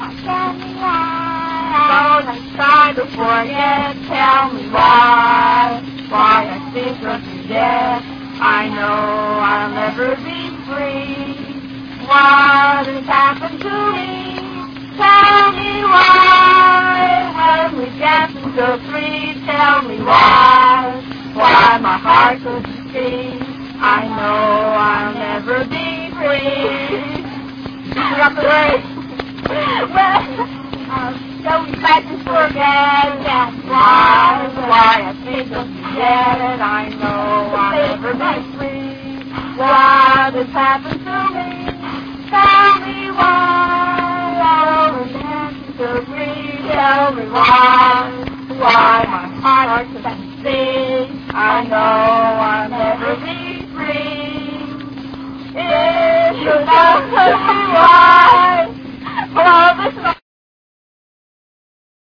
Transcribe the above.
Tell me why. Don't I try to forget. Tell me why. Why I think of you yet. I know I'll never be free. What has happened to me? Tell me why. When we dancing so free. Tell me why. Why my heart couldn't see. I know I'll never be free. You're up the way. Well, don't try to forget. That's why I think of you yet. And I know I'll never be free. What has happened to me? Tell me why. Oh, dancing so free. Tell me why. Why my heart couldn't see. I know I'll never be free. If you don't